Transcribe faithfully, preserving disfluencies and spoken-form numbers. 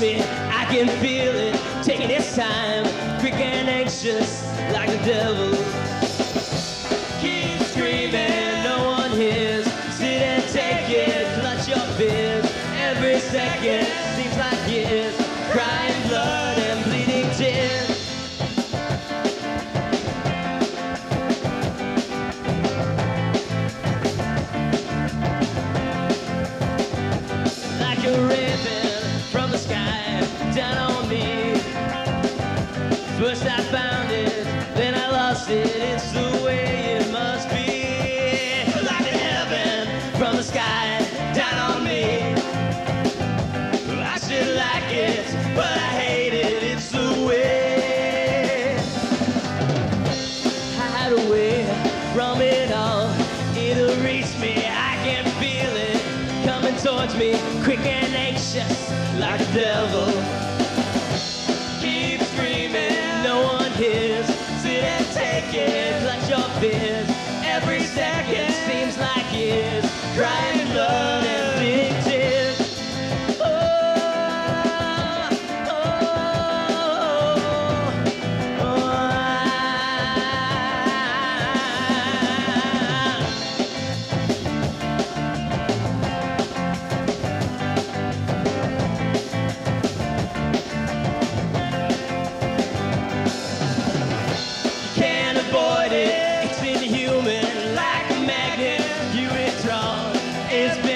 me, I can feel it, taking its time, quick and anxious, like the devil. Keep screaming, no one hears, sit and take it, clutch your fears. Every second seems like years, crying blood and bleeding tears. Like a raven from the sky down on me. First I found it, then I lost it. It's the way it must be. Like a heaven from the sky down on me. I should like it, but I hate it. It's the way. Hide away from it all. It'll reach me, I can feel it coming towards me, quick and anxious, like the devil. Keep screaming, no one hears, sit and take it, clutch your fears. Every second seems like years, crying blood and bleeding tears. Oh, oh, oh, oh, can't avoid it, it's inhuman, like a magnet, you withdraw. It's